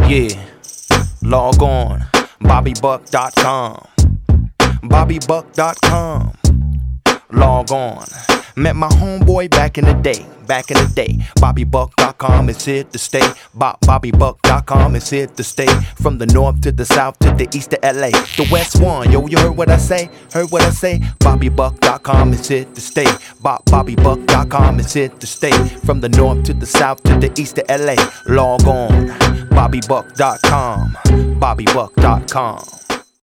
Yeah, log on, BobbyBuck.com. BobbyBuck.com. Log on. Met my homeboy back in the day. BobbyBuck.com is here to stay. BobbyBuck.com is here to stay. From the north to the south to the east to LA. The West one, yo, you heard what I say? BobbyBuck.com is here to stay. BobbyBuck.com is here to stay. From the north to the south to the east to LA. Log on, BobbyBuck.com. BobbyBuck.com.